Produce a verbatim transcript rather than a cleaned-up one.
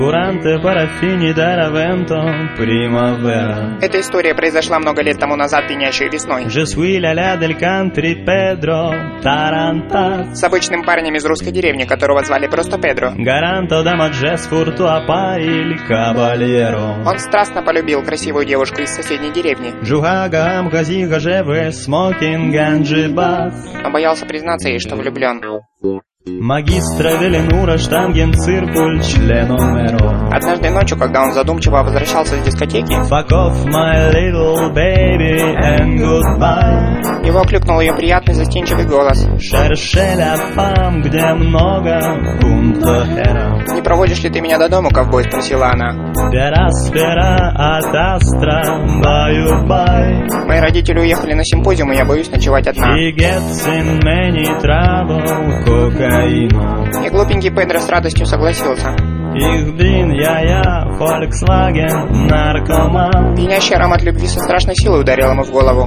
Эта история произошла много лет тому назад, пьянящей весной. С обычным парнем из русской деревни, которого звали просто Педро. Он страстно полюбил красивую девушку из соседней деревни. Но боялся признаться ей, что влюблен. Магистра Веленура штанген циркуль членом мэро. Однажды ночью, когда он задумчиво возвращался с дискотеки, Fuck off, my little baby, and goodbye. Его окликнул ее приятный застенчивый голос. Шершеля фам, где много пунто хера. Не проводишь ли ты меня до дому, ковбой? Спросила она. Пера спера от астра, баю-бай. Мои родители уехали на симпозиум, и я боюсь ночевать одна. He gets in many trouble, cocaine. И глупенький Педро с радостью согласился. Их блин, я-я, Volkswagen, наркоман. Пьянящий аромат любви со страшной силой ударил ему в голову.